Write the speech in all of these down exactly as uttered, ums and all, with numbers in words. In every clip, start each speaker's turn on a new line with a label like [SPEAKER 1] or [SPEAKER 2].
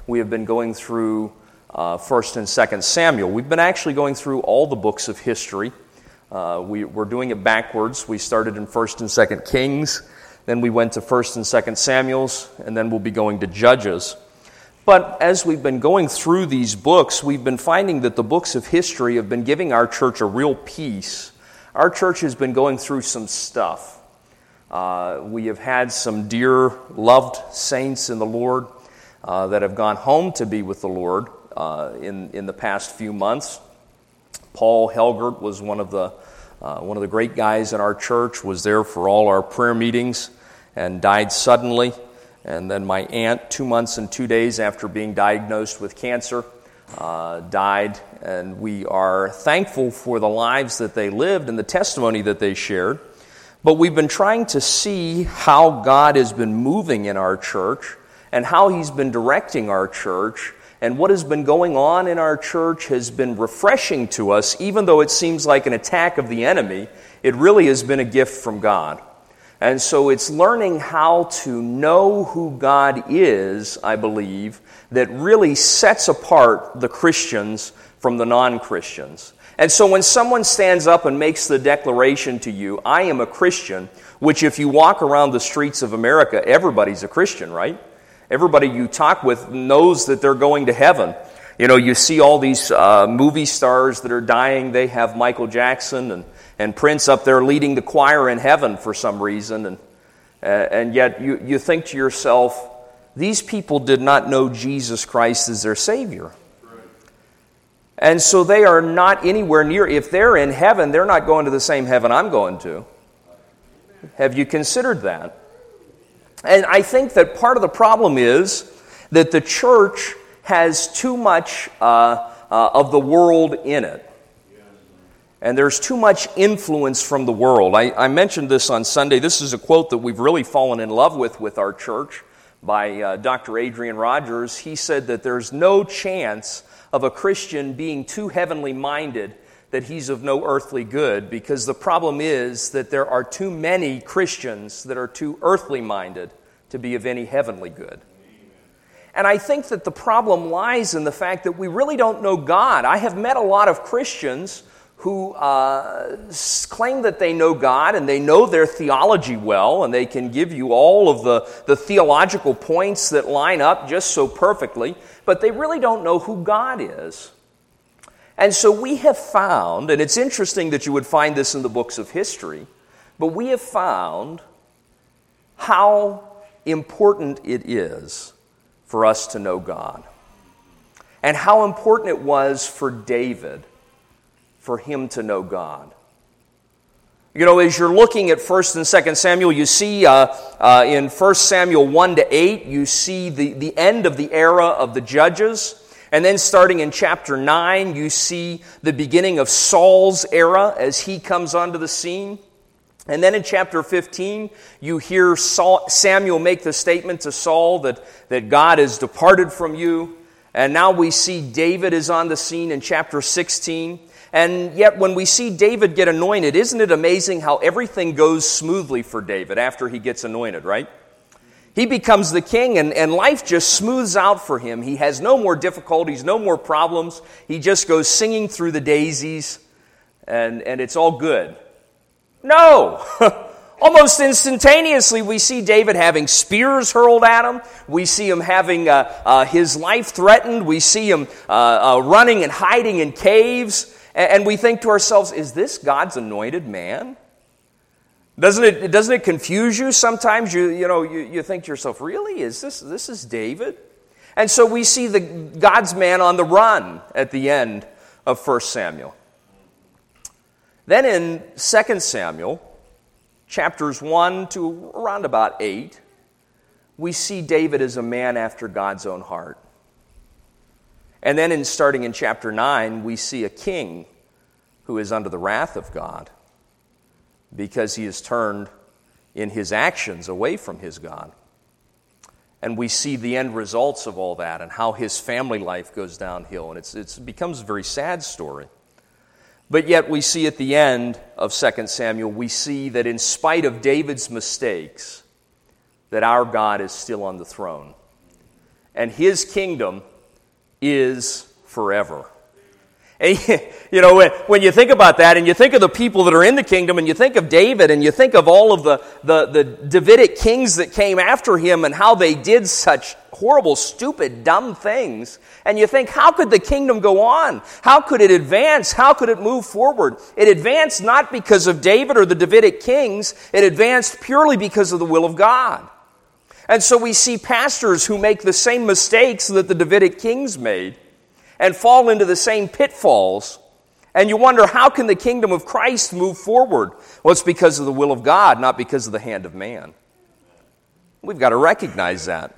[SPEAKER 1] we have been going through uh, First and Second Samuel. We've been actually going through all the books of history. Uh, we, we're doing it backwards. We started in First and Second Kings, then we went to First and Second Samuels, and then we'll be going to Judges. But as we've been going through these books, we've been finding that the books of history have been giving our church a real peace. Our church has been going through some stuff. Uh, we have had some dear, loved saints in the Lord uh, that have gone home to be with the Lord uh, in, in the past few months. Paul Helgert was one of the uh, one of the great guys in our church, was there for all our prayer meetings and died suddenly. And then my aunt, two months and two days after being diagnosed with cancer, uh, died. And we are thankful for the lives that they lived and the testimony that they shared. But we've been trying to see how God has been moving in our church and how He's been directing our church. And what has been going on in our church has been refreshing to us, even though it seems like an attack of the enemy. It really has been a gift from God. And so it's learning how to know who God is, I believe, that really sets apart the Christians from the non-Christians. And so when someone stands up and makes the declaration to you, I am a Christian, which if you walk around the streets of America, everybody's a Christian, right? Everybody you talk with knows that they're going to heaven. You know, you see all these uh, movie stars that are dying. They have Michael Jackson and, and Prince up there leading the choir in heaven for some reason. And, uh, and yet you, you think to yourself, these people did not know Jesus Christ as their Savior. And so they are not anywhere near. If they're in heaven, they're not going to the same heaven I'm going to. Have you considered that? And I think that part of the problem is that the church has too much uh, uh, of the world in it. And there's too much influence from the world. I, I mentioned this on Sunday. This is a quote that we've really fallen in love with with our church by uh, Doctor Adrian Rogers. He said that there's no chance of a Christian being too heavenly minded that he's of no earthly good, because the problem is that there are too many Christians that are too earthly minded to be of any heavenly good. And I think that the problem lies in the fact that we really don't know God. I have met a lot of Christians who uh, claim that they know God and they know their theology well, and they can give you all of the, the theological points that line up just so perfectly, but they really don't know who God is. And so we have found, and it's interesting that you would find this in the books of history, but we have found how important it is for us to know God. And how important it was for David for him to know God. You know, as you're looking at First and Second Samuel, you see uh, uh, in First Samuel one to eight, you see the, the end of the era of the judges. And then starting in chapter nine, you see the beginning of Saul's era as he comes onto the scene. And then in chapter fifteen, you hear Saul, Samuel make the statement to Saul that, that God has departed from you. And now we see David is on the scene in chapter sixteen. And yet when we see David get anointed, isn't it amazing how everything goes smoothly for David after he gets anointed, right? He becomes the king, and, and life just smooths out for him. He has no more difficulties, no more problems. He just goes singing through the daisies, and, and it's all good. No! Almost instantaneously, we see David having spears hurled at him. We see him having uh, uh, his life threatened. We see him uh, uh, running and hiding in caves. And, and we think to ourselves, is this God's anointed man? Doesn't it, doesn't it confuse you sometimes? You, you know, you, you think to yourself, really? Is this, this is David? And so we see the God's man on the run at the end of First Samuel. Then in Second Samuel, chapters one to around about eight, we see David as a man after God's own heart. And then in starting in chapter nine, we see a king who is under the wrath of God, because he has turned in his actions away from his God. And we see the end results of all that and how his family life goes downhill. And it's, it's, it becomes a very sad story. But yet we see at the end of Second Samuel, we see that in spite of David's mistakes, that our God is still on the throne. and his kingdom is forever. And, you know, when, when you think about that, and you think of the people that are in the kingdom, and you think of David, and you think of all of the, the, the Davidic kings that came after him and how they did such horrible, stupid, dumb things, and you think, how could the kingdom go on? How could it advance? How could it move forward? It advanced not because of David or the Davidic kings. It advanced purely because of the will of God. And so we see pastors who make the same mistakes that the Davidic kings made and fall into the same pitfalls. And you wonder, how can the kingdom of Christ move forward? Well, it's because of the will of God, not because of the hand of man. We've got to recognize that.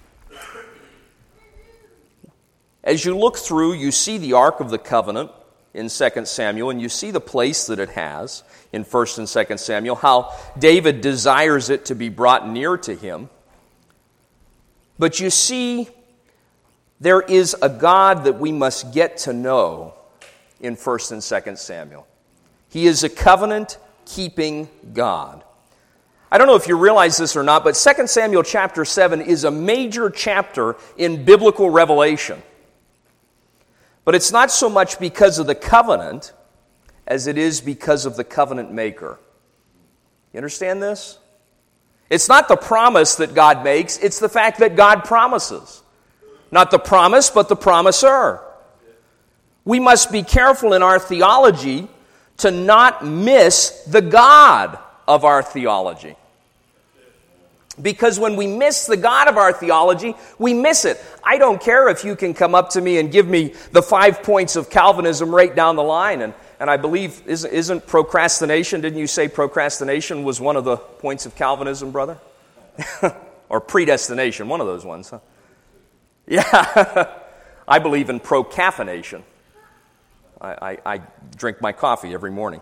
[SPEAKER 1] As you look through, you see the Ark of the Covenant in Second Samuel, and you see the place that it has in First and Second Samuel, how David desires it to be brought near to him. But you see, there is a God that we must get to know in First and Second Samuel. He is a covenant-keeping God. I don't know if you realize this or not, but Second Samuel chapter seven is a major chapter in biblical revelation. But it's not so much because of the covenant as it is because of the covenant maker. You understand this? It's not the promise that God makes, it's the fact that God promises. Not the promise, but the promiser. We must be careful in our theology to not miss the God of our theology. Because when we miss the God of our theology, we miss it. I don't care if you can come up to me and give me the five points of Calvinism right down the line. And, and I believe, isn't, isn't procrastination, didn't you say procrastination was one of the points of Calvinism, brother? Or predestination, one of those ones, huh? Yeah, I believe in procaffeination. I, I, I drink my coffee every morning.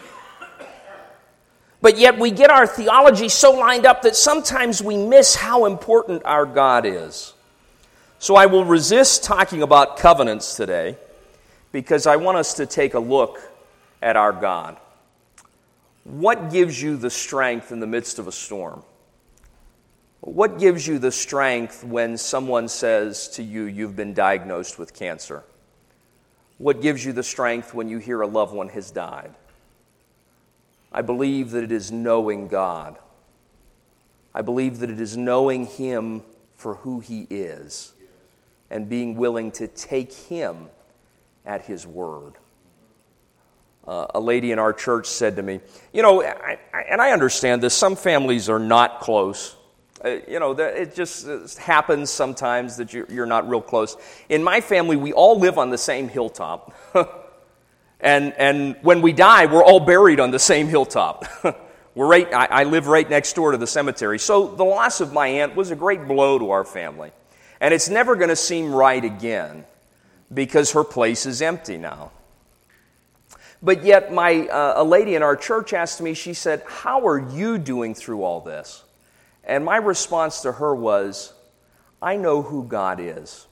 [SPEAKER 1] But yet we get our theology so lined up that sometimes we miss how important our God is. So I will resist talking about covenants today because I want us to take a look at our God. What gives you the strength in the midst of a storm? What gives you the strength when someone says to you, you've been diagnosed with cancer? What gives you the strength when you hear a loved one has died? I believe that it is knowing God. I believe that it is knowing Him for who He is and being willing to take Him at His word. Uh, a lady in our church said to me, you know, I, I, and I understand this, some families are not close. Uh, you know, it just happens sometimes that you're, you're not real close. In my family, we all live on the same hilltop. And and when we die, we're all buried on the same hilltop. We're right. I, I live right next door to the cemetery. So the loss of my aunt was a great blow to our family. And it's never going to seem right again because her place is empty now. But yet my uh, a lady in our church asked me, she said, how are you doing through all this? And my response to her was, I know who God is.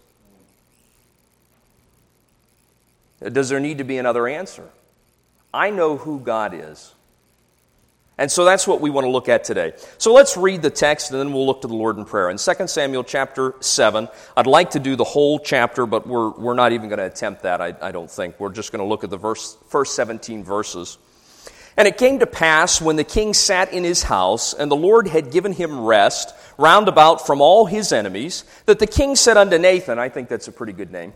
[SPEAKER 1] Does there need to be another answer? I know who God is. And so that's what we want to look at today. So let's read the text and then we'll look to the Lord in prayer. In Second Samuel chapter seven, I'd like to do the whole chapter, but we're we're not even going to attempt that, I, I don't think. We're just going to look at the verse, first seventeen verses. And it came to pass when the king sat in his house, and the Lord had given him rest round about from all his enemies, that the king said unto Nathan, I think that's a pretty good name.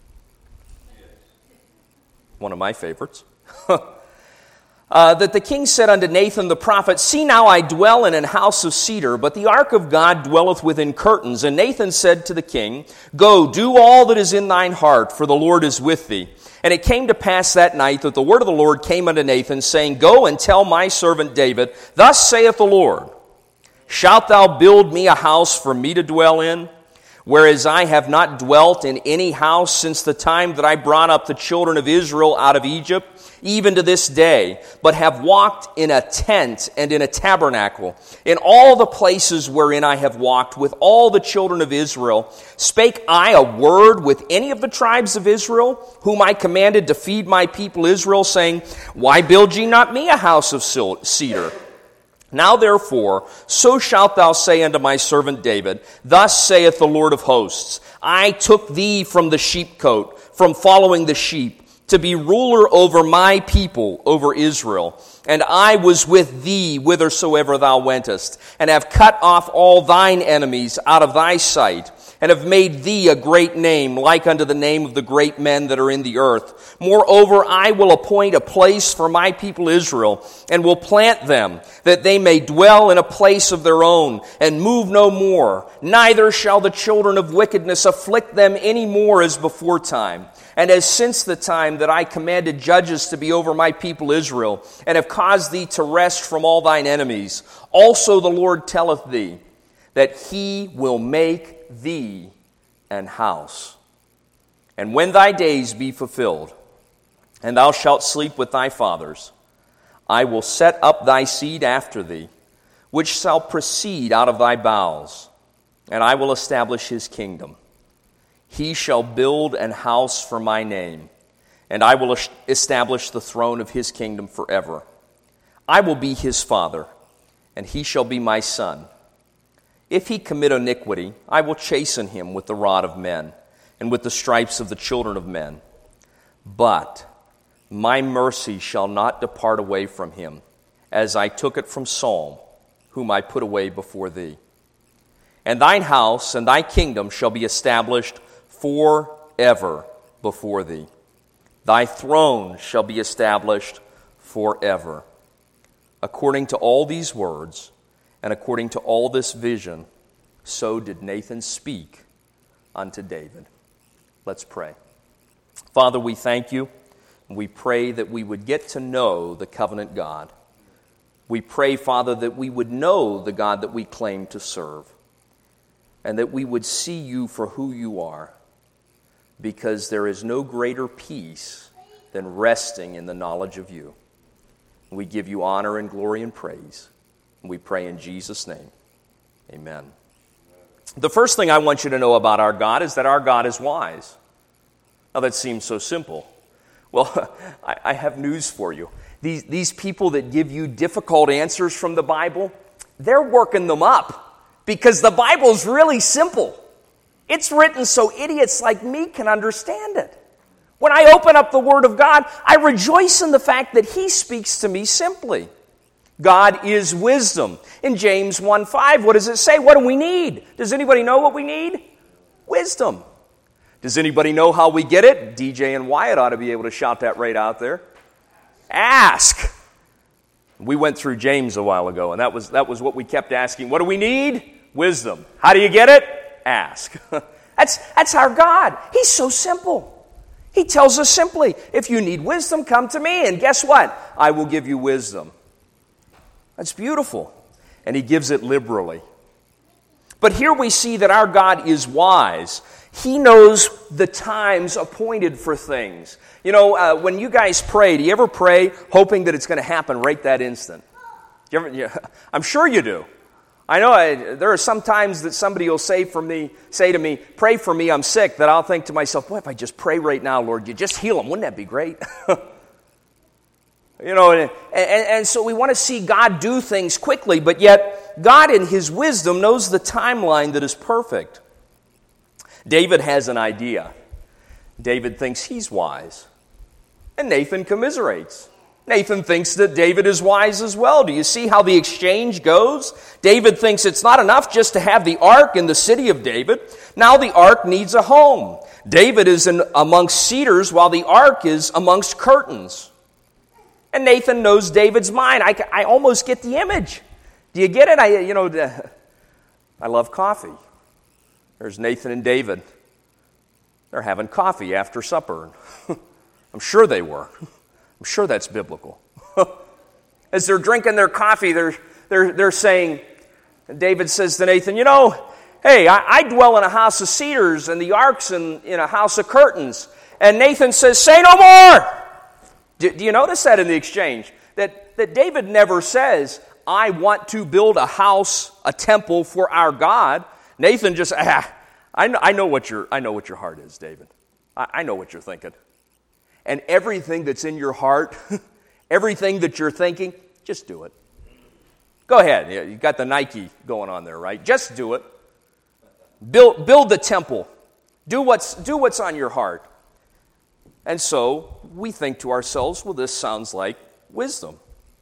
[SPEAKER 1] One of my favorites. uh, that the king said unto Nathan the prophet, see now I dwell in an house of cedar, but the ark of God dwelleth within curtains. And Nathan said to the king, go, do all that is in thine heart, for the Lord is with thee. And it came to pass that night that the word of the Lord came unto Nathan, saying, go and tell my servant David, thus saith the Lord, shalt thou build me a house for me to dwell in? Whereas I have not dwelt in any house since the time that I brought up the children of Israel out of Egypt, even to this day, but have walked in a tent and in a tabernacle. In all the places wherein I have walked with all the children of Israel, spake I a word with any of the tribes of Israel, whom I commanded to feed my people Israel, saying, why build ye not me a house of cedar? Now therefore, so shalt thou say unto my servant David, Thus saith the Lord of hosts, I took thee from the sheepcote, from following the sheep, to be ruler over my people, over Israel. And I was with thee whithersoever thou wentest, and have cut off all thine enemies out of thy sight, and have made thee a great name, like unto the name of the great men that are in the earth. Moreover, I will appoint a place for my people Israel, and will plant them, that they may dwell in a place of their own, and move no more. Neither shall the children of wickedness afflict them any more as before time. And as since the time that I commanded judges to be over my people Israel, and have caused thee to rest from all thine enemies, also the Lord telleth thee, that he will make thee an house. And when thy days be fulfilled, and thou shalt sleep with thy fathers, I will set up thy seed after thee, which shall proceed out of thy bowels, and I will establish his kingdom. He shall build an house for my name, and I will establish the throne of his kingdom forever. I will be his father, and he shall be my son. If he commit iniquity, I will chasten him with the rod of men, and with the stripes of the children of men. But my mercy shall not depart away from him, as I took it from Saul, whom I put away before thee. And thine house and thy kingdom shall be established forever before thee. Thy throne shall be established forever. According to all these words, and according to all this vision, so did Nathan speak unto David. Let's pray. Father, we thank you. We pray that we would get to know the covenant God. We pray, Father, that we would know the God that we claim to serve, and that we would see you for who you are, because there is no greater peace than resting in the knowledge of you. We give you honor and glory and praise. And we pray in Jesus' name. Amen. The first thing I want you to know about our God is that our God is wise. Now that seems so simple. Well, I, I have news for you. These, these people that give you difficult answers from the Bible, they're working them up, because the Bible's really simple. It's written so idiots like me can understand it. When I open up the Word of God, I rejoice in the fact that He speaks to me simply. God is wisdom. In James one five, what does it say? What do we need? Does anybody know what we need? Wisdom. Does anybody know how we get it? D J and Wyatt ought to be able to shout that right out there. Ask. We went through James a while ago, and that was, that was what we kept asking. What do we need? Wisdom. How do you get it? Ask. That's, that's our God. He's so simple. He tells us simply, if you need wisdom, come to me, and guess what? I will give you wisdom. That's beautiful. And He gives it liberally. But here we see that our God is wise. He knows the times appointed for things. You know, uh, when you guys pray, do you ever pray hoping that it's going to happen right that instant? Do you ever, you, I'm sure you do. I know I, there are some times that somebody will say for me, say to me, pray for me, I'm sick, that I'll think to myself, boy, if I just pray right now, Lord, you just heal them. Wouldn't that be great? You know, and, and, and so we want to see God do things quickly, but yet God in His wisdom knows the timeline that is perfect. David has an idea. David thinks he's wise. And Nathan commiserates. Nathan thinks that David is wise as well. Do you see how the exchange goes? David thinks it's not enough just to have the ark in the city of David. Now the ark needs a home. David is in amongst cedars while the ark is amongst curtains. And Nathan knows David's mind. I, I almost get the image. Do you get it? I, you know, I love coffee. There's Nathan and David. They're having coffee after supper. I'm sure they were. I'm sure that's biblical. As they're drinking their coffee, they're, they're, they're saying, David says to Nathan, you know, hey, I, I dwell in a house of cedars, and the ark's in, in a house of curtains. And Nathan says, say no more. Do, do you notice that in the exchange? That, that David never says, I want to build a house, a temple for our God. Nathan just, ah, I know, I know what your, I know what your heart is, David. I, I know what you're thinking. And everything that's in your heart, everything that you're thinking, just do it. Go ahead. Yeah, you got the Nike going on there, right? Just do it. Build, build the temple. Do what's, do what's on your heart. And so we think to ourselves, well, this sounds like wisdom.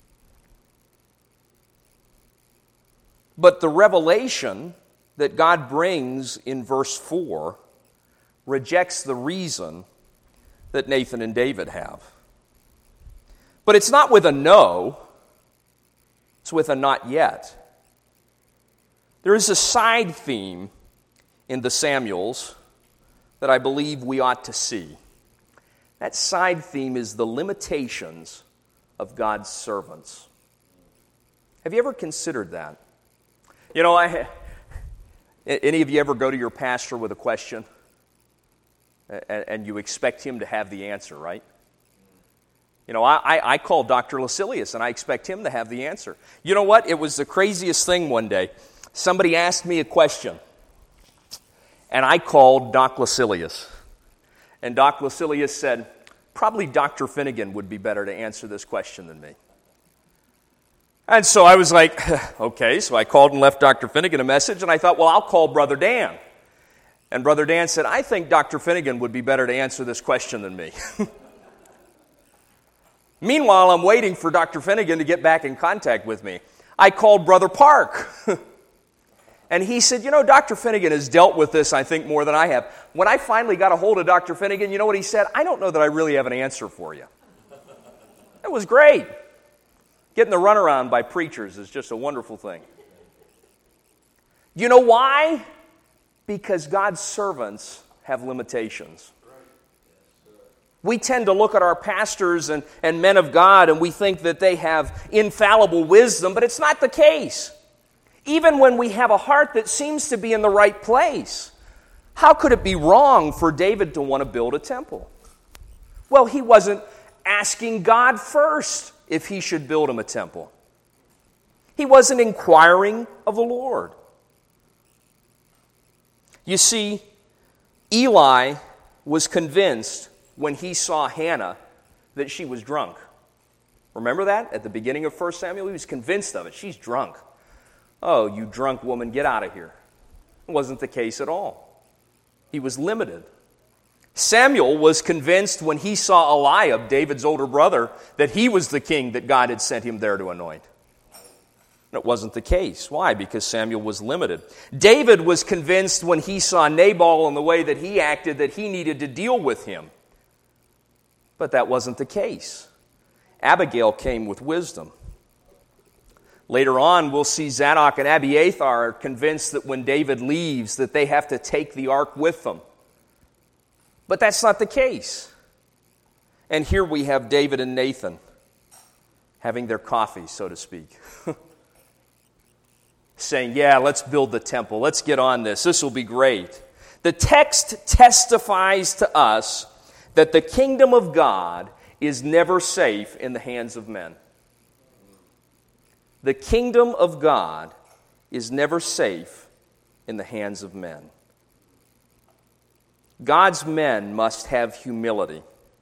[SPEAKER 1] But the revelation that God brings in verse four rejects the reason that Nathan and David have. But it's not with a no, it's with a not yet. There is a side theme in the Samuels that I believe we ought to see. That side theme is the limitations of God's servants. Have you ever considered that? You know, I, any of you ever go to your pastor with a question and, and you expect him to have the answer, right? You know, I, I call Doctor Lucilius and I expect him to have the answer. You know what? It was the craziest thing one day. Somebody asked me a question and I called Doc Lucilius. And Doc Lucilius said, probably Doctor Finnegan would be better to answer this question than me. And so I was like, okay, so I called and left Doctor Finnegan a message, and I thought, well, I'll call Brother Dan. And Brother Dan said, I think Doctor Finnegan would be better to answer this question than me. Meanwhile, I'm waiting for Doctor Finnegan to get back in contact with me. I called Brother Park. And he said, you know, Doctor Finnegan has dealt with this, I think, more than I have. When I finally got a hold of Doctor Finnegan, you know what he said? I don't know that I really have an answer for you. It was great. Getting the runaround by preachers is just a wonderful thing. You know why? Because God's servants have limitations. We tend to look at our pastors and, and men of God and we think that they have infallible wisdom, but it's not the case. Even when we have a heart that seems to be in the right place, how could it be wrong for David to want to build a temple? Well, he wasn't asking God first if he should build him a temple. He wasn't inquiring of the Lord. You see, Eli was convinced when he saw Hannah that she was drunk. Remember that? At the beginning of First Samuel, he was convinced of it. She's drunk. Oh, you drunk woman, get out of here. It wasn't the case at all. He was limited. Samuel was convinced when he saw Eliab, David's older brother, that he was the king that God had sent him there to anoint. And it wasn't the case. Why? Because Samuel was limited. David was convinced when he saw Nabal and the way that he acted that he needed to deal with him. But that wasn't the case. Abigail came with wisdom. Later on, we'll see Zadok and Abiathar are convinced that when David leaves, that they have to take the ark with them. But that's not the case. And here we have David and Nathan having their coffee, so to speak. Saying, yeah, let's build the temple. Let's get on this. This will be great. The text testifies to us that the kingdom of God is never safe in the hands of men. The kingdom of God is never safe in the hands of men. God's men must have humility.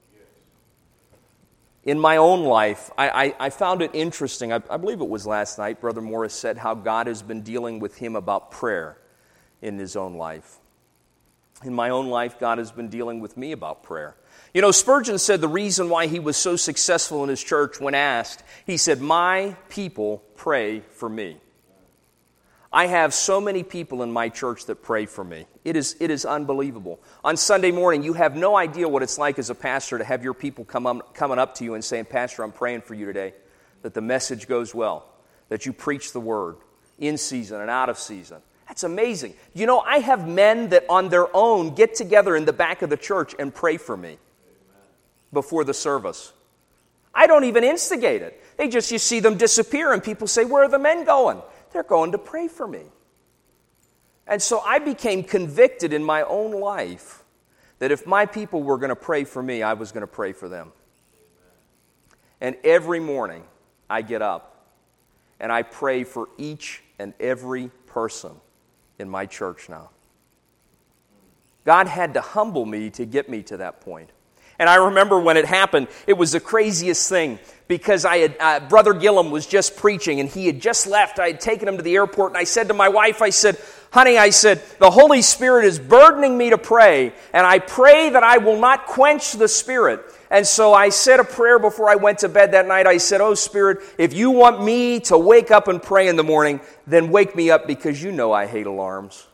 [SPEAKER 1] In my own life, I, I, I found it interesting. I, I believe it was last night, Brother Morris said how God has been dealing with him about prayer in his own life. In my own life, God has been dealing with me about prayer. You know, Spurgeon said the reason why he was so successful in his church when asked, he said, my people pray for me. I have so many people in my church that pray for me. It is, it is unbelievable. On Sunday morning, you have no idea what it's like as a pastor to have your people come up, coming up to you and saying, Pastor, I'm praying for you today, that the message goes well, that you preach the word in season and out of season. That's amazing. You know, I have men that on their own get together in the back of the church and pray for me before the service. I don't even instigate it. They just, you see them disappear and people say, where are the men going? They're going to pray for me. And so I became convicted in my own life that if my people were going to pray for me, I was going to pray for them. And every morning I get up and I pray for each and every person in my church now. God had to humble me to get me to that point. And I remember when it happened, it was the craziest thing because I had, uh, Brother Gillum was just preaching and he had just left. I had taken him to the airport and I said to my wife, I said, honey, I said, the Holy Spirit is burdening me to pray, and I pray that I will not quench the Spirit. And so I said a prayer before I went to bed that night. I said, oh, Spirit, if you want me to wake up and pray in the morning, then wake me up because you know I hate alarms.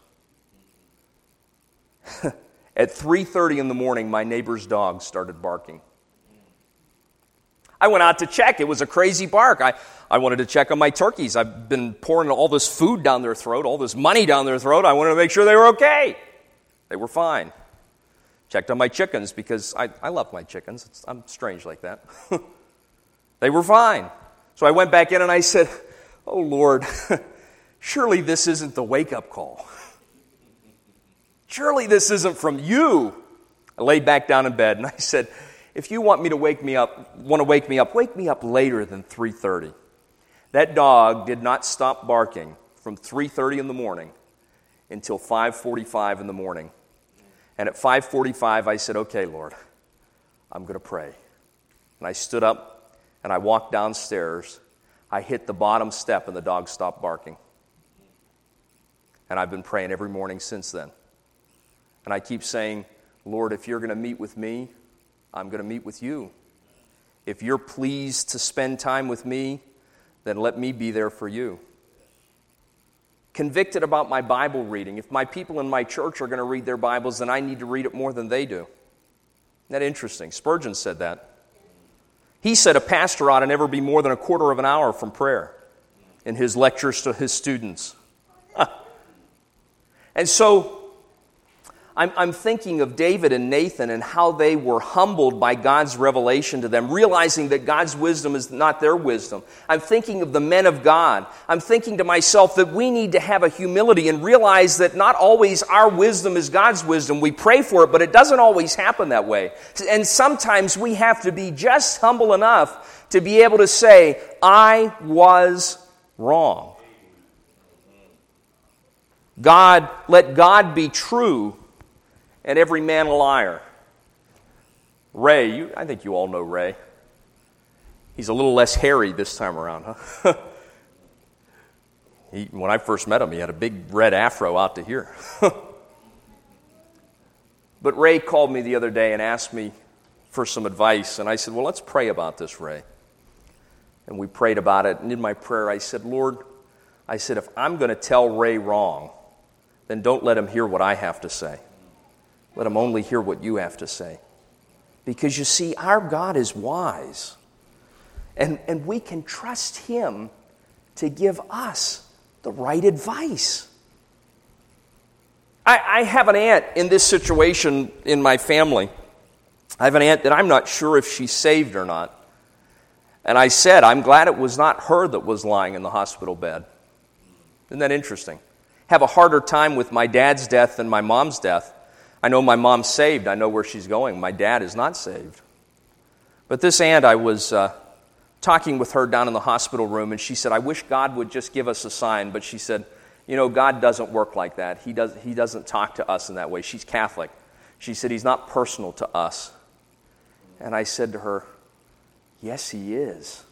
[SPEAKER 1] At three thirty in the morning, my neighbor's dog started barking. I went out to check. It was a crazy bark. I, I wanted to check on my turkeys. I've been pouring all this food down their throat, all this money down their throat. I wanted to make sure they were okay. They were fine. Checked on my chickens because I, I love my chickens. It's, I'm strange like that. They were fine. So I went back in and I said, oh, Lord, surely this isn't the wake-up call. Surely this isn't from you. I laid back down in bed and I said, if you want me to wake me up, want to wake me up, wake me up later than three thirty. That dog did not stop barking from three thirty in the morning until five forty-five in the morning. And at five forty-five, I said, okay, Lord, I'm going to pray. And I stood up and I walked downstairs. I hit the bottom step and the dog stopped barking. And I've been praying every morning since then. And I keep saying, Lord, if you're going to meet with me, I'm going to meet with you. If you're pleased to spend time with me, then let me be there for you. Convicted about my Bible reading. If my people in my church are going to read their Bibles, then I need to read it more than they do. Isn't that interesting? Spurgeon said that. He said a pastor ought to never be more than a quarter of an hour from prayer in his lectures to his students. And so, I'm, I'm thinking of David and Nathan and how they were humbled by God's revelation to them, realizing that God's wisdom is not their wisdom. I'm thinking of the men of God. I'm thinking to myself that we need to have a humility and realize that not always our wisdom is God's wisdom. We pray for it, but it doesn't always happen that way. And sometimes we have to be just humble enough to be able to say, I was wrong. God, let God be true and every man a liar. Ray, you, I think you all know Ray. He's a little less hairy this time around, huh? he, when I first met him, he had a big red afro out to here. But Ray called me the other day and asked me for some advice, and I said, well, let's pray about this, Ray. And we prayed about it, and in my prayer I said, Lord, I said, if I'm going to tell Ray wrong, then don't let him hear what I have to say. Let him only hear what you have to say. Because you see, our God is wise. And, and we can trust Him to give us the right advice. I, I have an aunt in this situation in my family. I have an aunt that I'm not sure if she's saved or not. And I said, I'm glad it was not her that was lying in the hospital bed. Isn't that interesting? Have a harder time with my dad's death than my mom's death. I know my mom's saved. I know where she's going. My dad is not saved. But this aunt, I was uh, talking with her down in the hospital room, and she said, I wish God would just give us a sign. But she said, you know, God doesn't work like that. He, does, he doesn't talk to us in that way. She's Catholic. She said, He's not personal to us. And I said to her, yes, He is.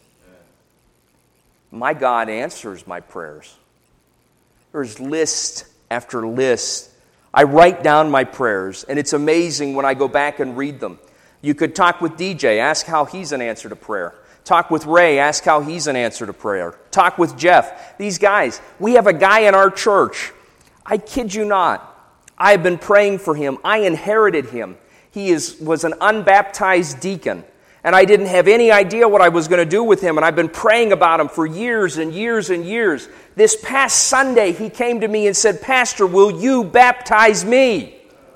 [SPEAKER 1] My God answers my prayers. There's list after list. I write down my prayers, and it's amazing when I go back and read them. You could talk with D J, ask how he's an answer to prayer. Talk with Ray, ask how he's an answer to prayer. Talk with Jeff. These guys, we have a guy in our church. I kid you not. I have been praying for him. I inherited him. He is was an unbaptized deacon, and I didn't have any idea what I was going to do with him, and I've been praying about him for years and years and years. This past Sunday, he came to me and said, Pastor, will you baptize me?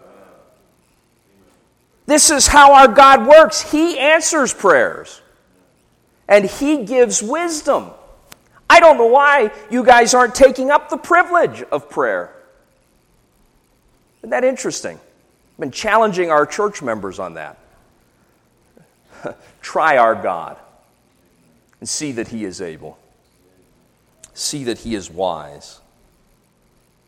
[SPEAKER 1] This is how our God works. He answers prayers, and He gives wisdom. I don't know why you guys aren't taking up the privilege of prayer. Isn't that interesting? I've been challenging our church members on that. Try our God and see that He is able. See that He is wise.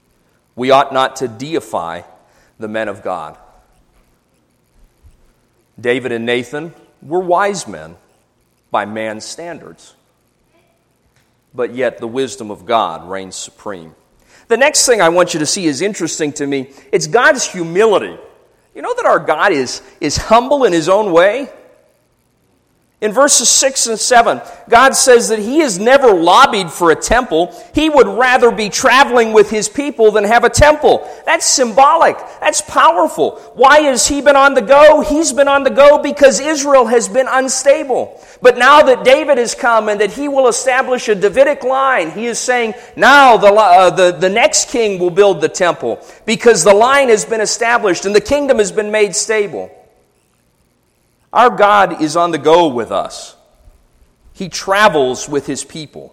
[SPEAKER 1] We ought not to deify the men of God. David and Nathan were wise men by man's standards, but yet the wisdom of God reigns supreme. The next thing I want you to see is interesting to me. It's God's humility. You know that our God is, is humble in His own way? In verses six and seven, God says that He has never lobbied for a temple. He would rather be traveling with His people than have a temple. That's symbolic. That's powerful. Why has He been on the go? He's been on the go because Israel has been unstable. But now that David has come and that He will establish a Davidic line, He is saying now the, uh, the, the next king will build the temple because the line has been established and the kingdom has been made stable. Our God is on the go with us. He travels with His people.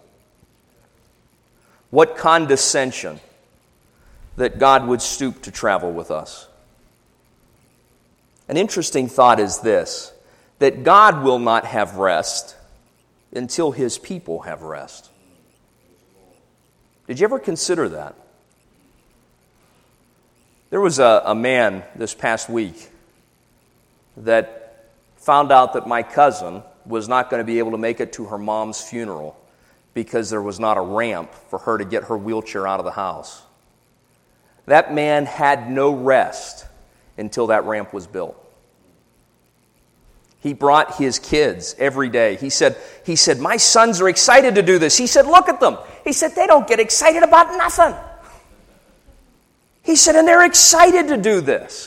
[SPEAKER 1] What condescension that God would stoop to travel with us. An interesting thought is this, that God will not have rest until His people have rest. Did you ever consider that? There was a, a man this past week that found out that my cousin was not going to be able to make it to her mom's funeral because there was not a ramp for her to get her wheelchair out of the house. That man had no rest until that ramp was built. He brought his kids every day. He said, he said, my sons are excited to do this. He said, look at them. He said, they don't get excited about nothing. He said, and they're excited to do this.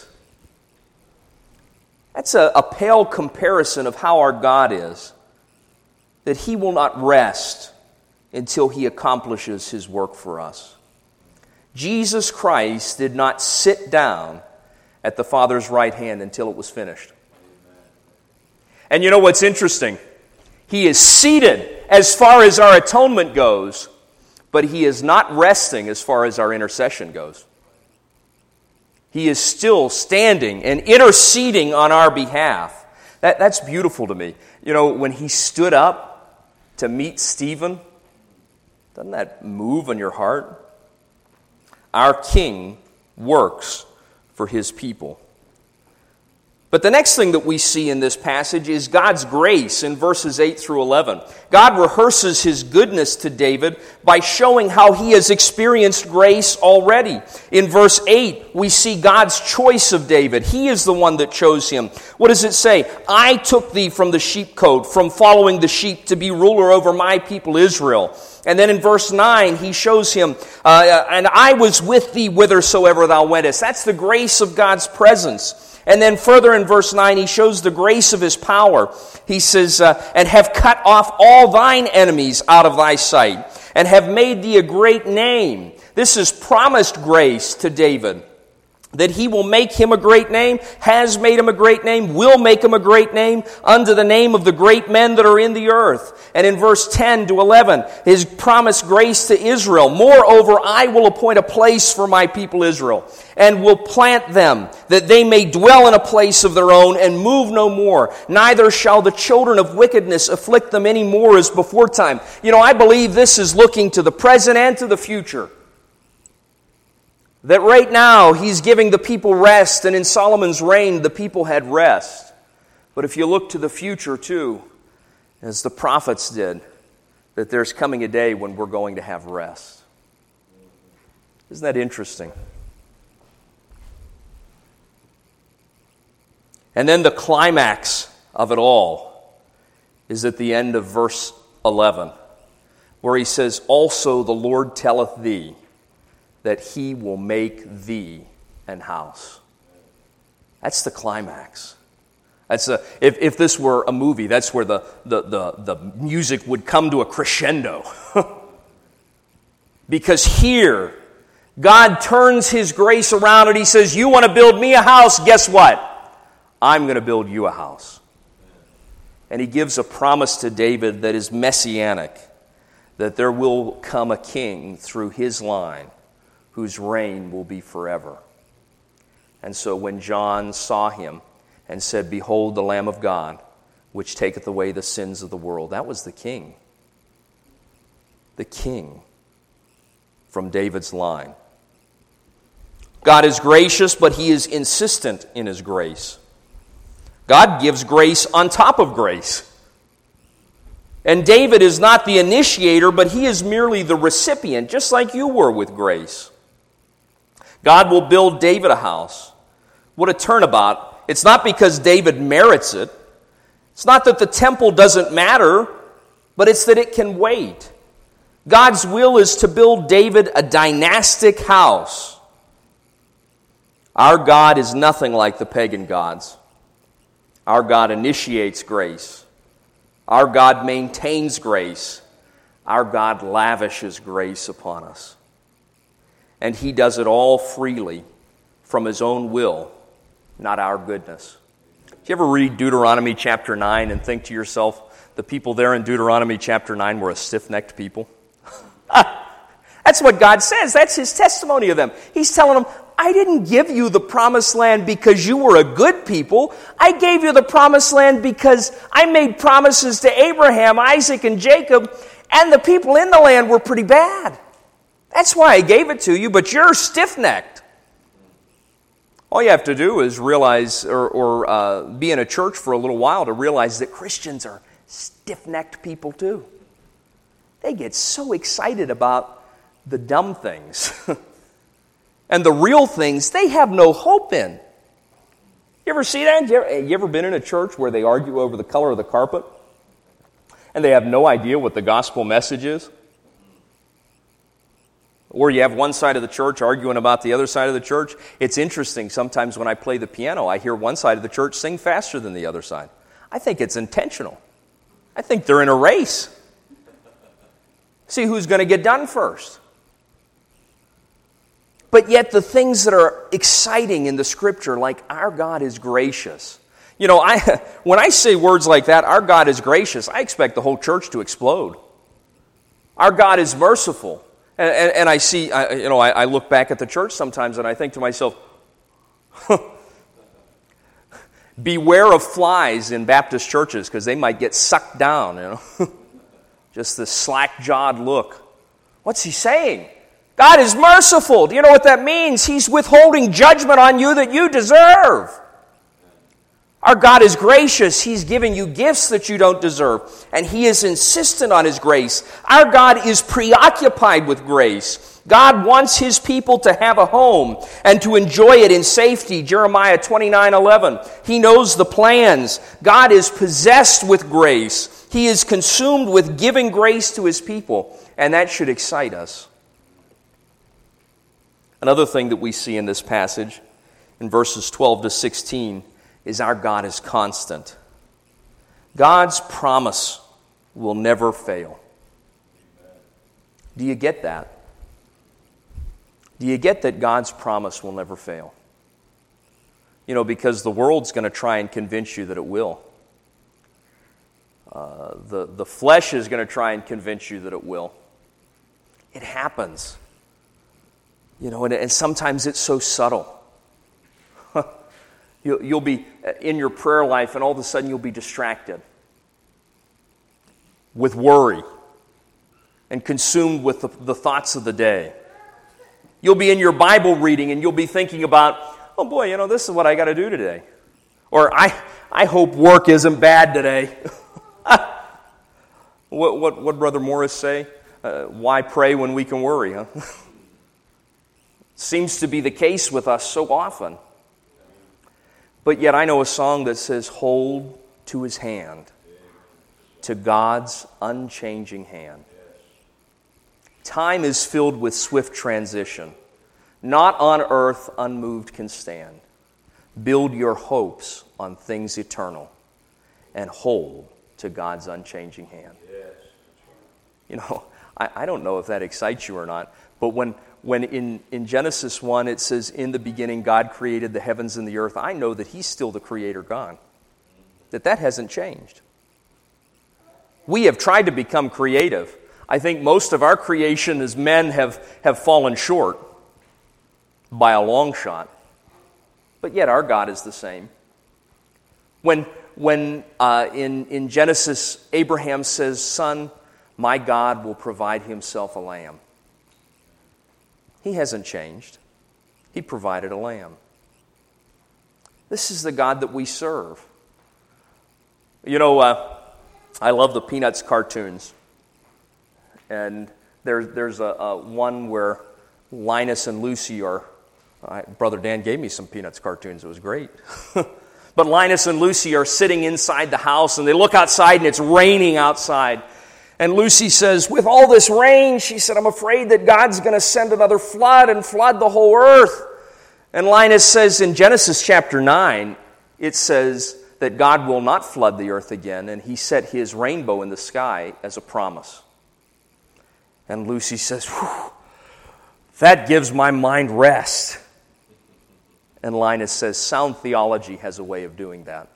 [SPEAKER 1] That's a, a pale comparison of how our God is, that He will not rest until He accomplishes His work for us. Jesus Christ did not sit down at the Father's right hand until it was finished. And you know what's interesting? He is seated as far as our atonement goes, but He is not resting as far as our intercession goes. He is still standing and interceding on our behalf. That, that's beautiful to me. You know, when He stood up to meet Stephen, doesn't that move on your heart? Our King works for His people. But the next thing that we see in this passage is God's grace in verses eight through eleven. God rehearses His goodness to David by showing how he has experienced grace already. In verse eight, we see God's choice of David. He is the one that chose him. What does it say? I took thee from the sheepcote, from following the sheep, to be ruler over my people Israel. And then in verse nine, he shows him, uh, and I was with thee whithersoever thou wentest. That's the grace of God's presence. And then further in verse nine, he shows the grace of His power. He says, uh, and have cut off all thine enemies out of thy sight, and have made thee a great name. This is promised grace to David, that He will make him a great name, has made him a great name, will make him a great name, unto the name of the great men that are in the earth. And in verse ten to eleven, His promised grace to Israel. Moreover, I will appoint a place for my people Israel, and will plant them, that they may dwell in a place of their own, and move no more. Neither shall the children of wickedness afflict them any more as before time. You know, I believe this is looking to the present and to the future. That right now, He's giving the people rest, and in Solomon's reign, the people had rest. But if you look to the future too, as the prophets did, that there's coming a day when we're going to have rest. Isn't that interesting? And then the climax of it all is at the end of verse eleven, where He says, also the Lord telleth thee, that He will make thee an house. That's the climax. That's a, if, if this were a movie, that's where the, the, the, the music would come to a crescendo. Because here, God turns His grace around and He says, you want to build me a house? Guess what? I'm going to build you a house. And He gives a promise to David that is messianic, that there will come a king through his line whose reign will be forever. And so when John saw Him and said, behold the Lamb of God, which taketh away the sins of the world, that was the king. The king from David's line. God is gracious, but He is insistent in His grace. God gives grace on top of grace. And David is not the initiator, but he is merely the recipient, just like you were with grace. God will build David a house. What a turnabout. It's not because David merits it. It's not that the temple doesn't matter, but it's that it can wait. God's will is to build David a dynastic house. Our God is nothing like the pagan gods. Our God initiates grace. Our God maintains grace. Our God lavishes grace upon us. And He does it all freely from His own will, not our goodness. Do you ever read Deuteronomy chapter nine and think to yourself, the people there in Deuteronomy chapter nine were a stiff-necked people? That's what God says. That's His testimony of them. He's telling them, I didn't give you the promised land because you were a good people. I gave you the promised land because I made promises to Abraham, Isaac, and Jacob, and the people in the land were pretty bad. That's why I gave it to you, but you're stiff-necked. All you have to do is realize, or, or uh, be in a church for a little while to realize that Christians are stiff-necked people too. They get so excited about the dumb things. And the real things, they have no hope in. You ever see that? You ever, you ever been in a church where they argue over the color of the carpet? And they have no idea what the gospel message is? Or you have one side of the church arguing about the other side of the church. It's interesting. Sometimes when I play the piano, I hear one side of the church sing faster than the other side. I think it's intentional. I think they're in a race. See who's going to get done first. But yet the things that are exciting in the Scripture, like our God is gracious. You know, I when I say words like that, our God is gracious, I expect the whole church to explode. Our God is merciful. And, and, and I see, I, you know, I, I look back at the church sometimes and I think to myself, beware of flies in Baptist churches because they might get sucked down, you know. Just this slack-jawed look. What's he saying? God is merciful. Do you know what that means? He's withholding judgment on you that you deserve. Our God is gracious. He's giving you gifts that you don't deserve. And He is insistent on His grace. Our God is preoccupied with grace. God wants His people to have a home and to enjoy it in safety. Jeremiah twenty-nine eleven. He knows the plans. God is possessed with grace. He is consumed with giving grace to His people. And that should excite us. Another thing that we see in this passage, in verses twelve to sixteen, is our God is constant. God's promise will never fail. Do you get that? Do you get that God's promise will never fail? You know, because the world's going to try and convince you that it will. Uh, the, the flesh is going to try and convince you that it will. It happens. You know, and, and sometimes it's so subtle. you'll, you'll be in your prayer life and all of a sudden you'll be distracted with worry and consumed with the, the thoughts of the day. You'll be in your Bible reading and you'll be thinking about, oh boy, you know, this is what I got to do today. Or I I hope work isn't bad today. what, what what Brother Morris say? Uh, why pray when we can worry, huh? Seems to be the case with us so often. But yet I know a song that says, hold to His hand, to God's unchanging hand. Time is filled with swift transition. Not on earth unmoved can stand. Build your hopes on things eternal and hold to God's unchanging hand. You know, I, I don't know if that excites you or not, but when When in, in Genesis one it says, in the beginning God created the heavens and the earth, I know that He's still the Creator God. That that hasn't changed. We have tried to become creative. I think most of our creation as men have, have fallen short by a long shot. But yet our God is the same. When, when uh, in, in Genesis Abraham says, son, my God will provide Himself a lamb. He hasn't changed. He provided a lamb. This is the God that we serve. You know, uh, I love the Peanuts cartoons. And there, there's a, a one where Linus and Lucy are, uh, Brother Dan gave me some Peanuts cartoons, it was great. But Linus and Lucy are sitting inside the house, and they look outside, and it's raining outside. And Lucy says, with all this rain, she said, I'm afraid that God's going to send another flood and flood the whole earth. And Linus says in Genesis chapter nine, it says that God will not flood the earth again, and he set his rainbow in the sky as a promise. And Lucy says, whew, that gives my mind rest. And Linus says, sound theology has a way of doing that.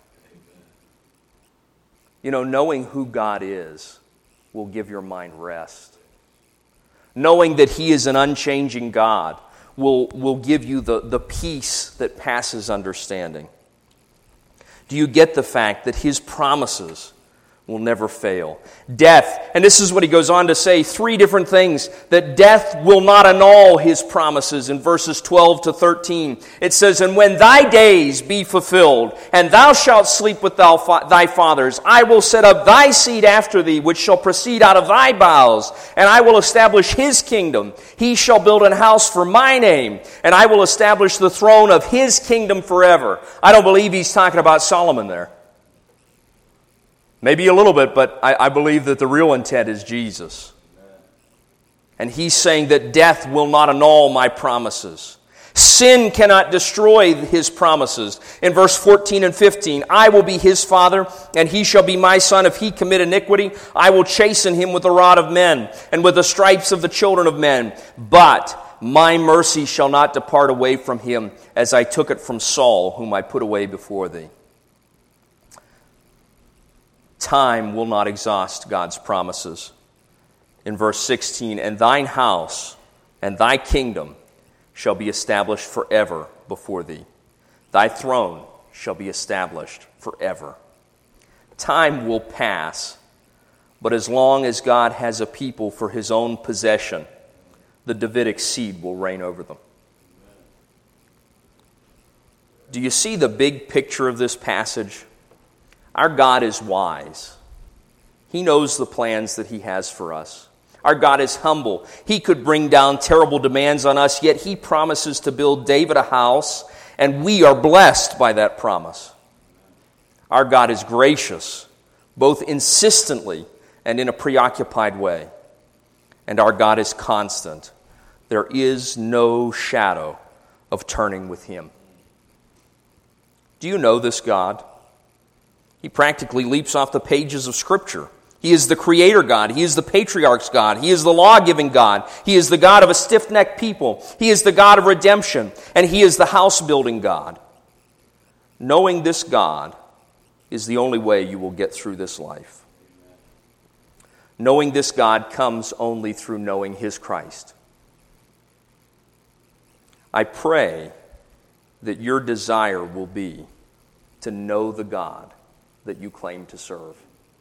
[SPEAKER 1] You know, knowing who God is will give your mind rest. Knowing that he is an unchanging God will, will give you the, the peace that passes understanding. Do you get the fact that his promises will never fail? Death, and this is what he goes on to say, three different things, that death will not annul his promises in verses twelve to thirteen. It says, and when thy days be fulfilled, and thou shalt sleep with thou fa- thy fathers, I will set up thy seed after thee, which shall proceed out of thy bowels, and I will establish his kingdom. He shall build an house for my name, and I will establish the throne of his kingdom forever. I don't believe he's talking about Solomon there. Maybe a little bit, but I, I believe that the real intent is Jesus. And he's saying that death will not annul my promises. Sin cannot destroy his promises. In verse fourteen and fifteen, I will be his father, and he shall be my son. If he commit iniquity, I will chasten him with the rod of men, and with the stripes of the children of men. But my mercy shall not depart away from him, as I took it from Saul, whom I put away before thee. Time will not exhaust God's promises. In verse sixteen, and thine house and thy kingdom shall be established forever before thee. Thy throne shall be established forever. Time will pass, but as long as God has a people for his own possession, the Davidic seed will reign over them. Do you see the big picture of this passage? Our God is wise. He knows the plans that he has for us. Our God is humble. He could bring down terrible demands on us, yet he promises to build David a house, and we are blessed by that promise. Our God is gracious, both insistently and in a preoccupied way. And our God is constant. There is no shadow of turning with him. Do you know this God? He practically leaps off the pages of Scripture. He is the Creator God. He is the Patriarch's God. He is the law-giving God. He is the God of a stiff-necked people. He is the God of redemption. And he is the house-building God. Knowing this God is the only way you will get through this life. Knowing this God comes only through knowing his Christ. I pray that your desire will be to know the God that you claim to serve.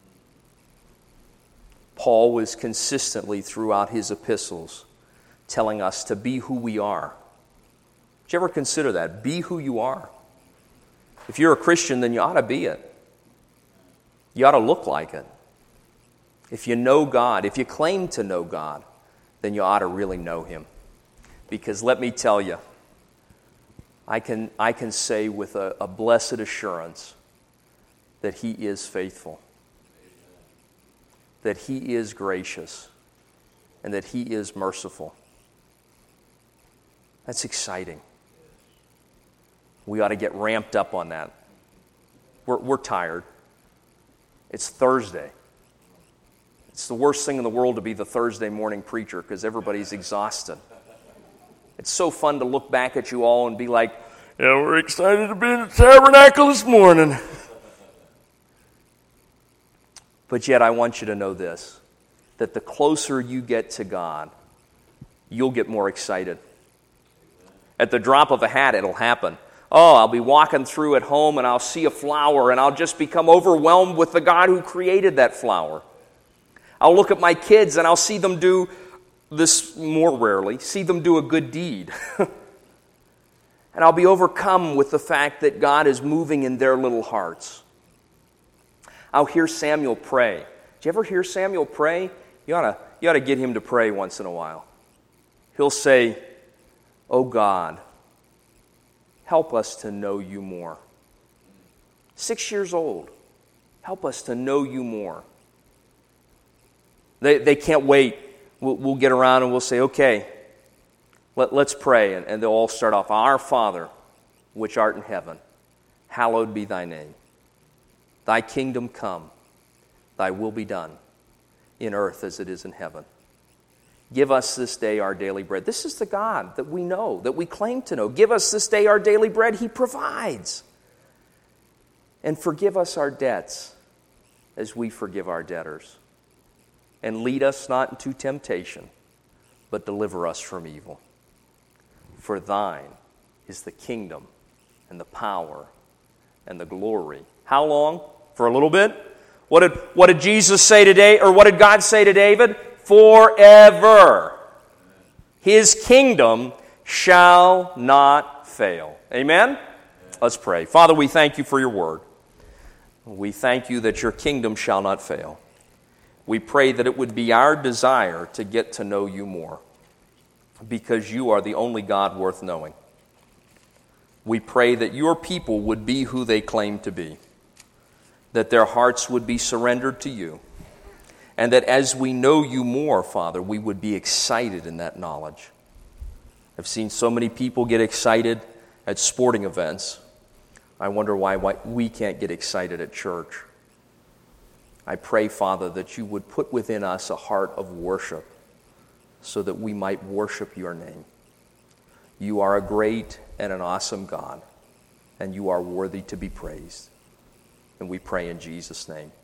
[SPEAKER 1] Paul was consistently throughout his epistles telling us to be who we are. Did you ever consider that? Be who you are. If you're a Christian, then you ought to be it. You ought to look like it. If you know God, if you claim to know God, then you ought to really know him. Because let me tell you, I can, I can say with a, a blessed assurance that he is faithful, that he is gracious, and that he is merciful. That's exciting. We ought to get ramped up on that. We're, we're tired. It's Thursday. It's the worst thing in the world to be the Thursday morning preacher because everybody's exhausted. It's so fun to look back at you all and be like, yeah, we're excited to be in the tabernacle this morning. But yet I want you to know this, that the closer you get to God, you'll get more excited. At the drop of a hat, it'll happen. Oh, I'll be walking through at home and I'll see a flower and I'll just become overwhelmed with the God who created that flower. I'll look at my kids and I'll see them do this more rarely, see them do a good deed. And I'll be overcome with the fact that God is moving in their little hearts. I'll hear Samuel pray. Did you ever hear Samuel pray? You ought to, you ought to get him to pray once in a while. He'll say, "Oh God, help us to know you more." Six years old. Help us to know you more. They, they can't wait. We'll, we'll get around and we'll say, "Okay, let, let's pray." And, and they'll all start off, "Our Father, which art in heaven, hallowed be thy name. Thy kingdom come, thy will be done, in earth as it is in heaven. Give us this day our daily bread." This is the God that we know, that we claim to know. Give us this day our daily bread. He provides. "And forgive us our debts as we forgive our debtors. And lead us not into temptation, but deliver us from evil. For thine is the kingdom and the power and the glory." How long? For a little bit? What did, what did Jesus say today, or what did God say to David? Forever. His kingdom shall not fail. Amen? Let's pray. Father, we thank you for your word. We thank you that your kingdom shall not fail. We pray that it would be our desire to get to know you more, because you are the only God worth knowing. We pray that your people would be who they claim to be, that their hearts would be surrendered to you, and that as we know you more, Father, we would be excited in that knowledge. I've seen so many people get excited at sporting events. I wonder why, why we can't get excited at church. I pray, Father, that you would put within us a heart of worship so that we might worship your name. You are a great and an awesome God, and you are worthy to be praised. And we pray in Jesus' name.